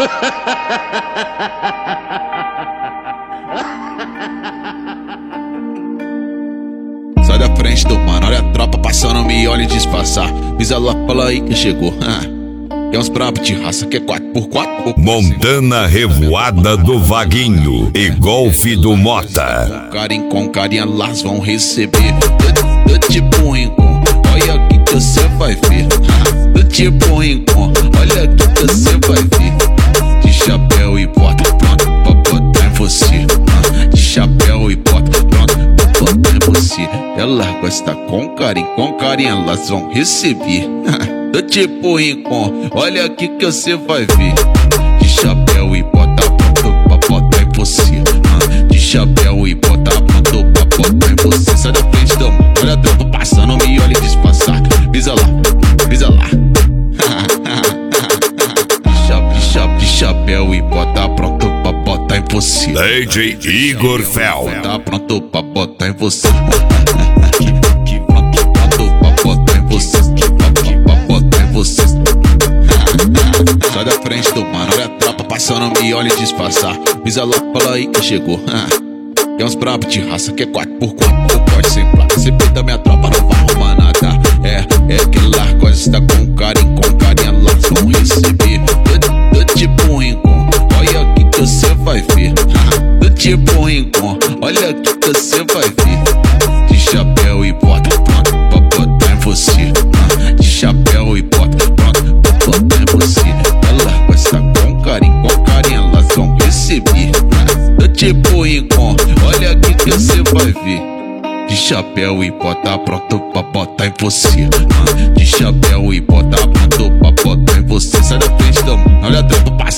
Sai da frente do mano, olha a tropa passando, me olha e disfarçar. Pisa lá, fala aí que chegou. É uns brabos de raça que é 4x4. Montana Revoada do Vaguinho e Golfe do Mota. Com carinha, elas vão receber. Do tipo rincon, olha aqui que você vai ver. Do tipo rincon, olha aqui que você vai ver. De chapéu e bota, pronto pra botar em você. De chapéu e bota, pronto pra botar em você. Ela gosta com carinha, elas vão receber. Do tipo rincon, olha aqui que você vai ver. De chapéu e bota, pronto pra botar em você. De chapéu e bota, pronto pra botar em você. Sai da frente do mano, olha a tropa passando, me olha e disfarçar. Pisa lá, pisa lá. De chapéu e bota, pronto pra botar em você. DJ Igor Fel. Tá pronto pra botar em você. Pronto pra botar em você. Pra botar em você. Sai da frente do mano, olha a tropa passando, me olha e disfarçar. Pisa lá, fala aí que chegou. É uns brabos de raça que é 4x4. Corte sem placa, cê peita minha tropa, não vai arrumar nada. É que lá gosta com carinha, elas vão receber. Do tipo rincon, olha aqui que você vai ver. Do tipo rincon, olha aqui que você vai ver. De chapéu e bota, pronto pra botar em você. De chapéu e bota, pronto pra botar em você. Ela gosta com carinha, elas vão receber. Do tipo rincon, olha aqui que você vai ver. De chapéu e bota, pronto pra botar em você. De chapéu e bota, pronto pra botar em você. Sai da frente do mano, olha a tropa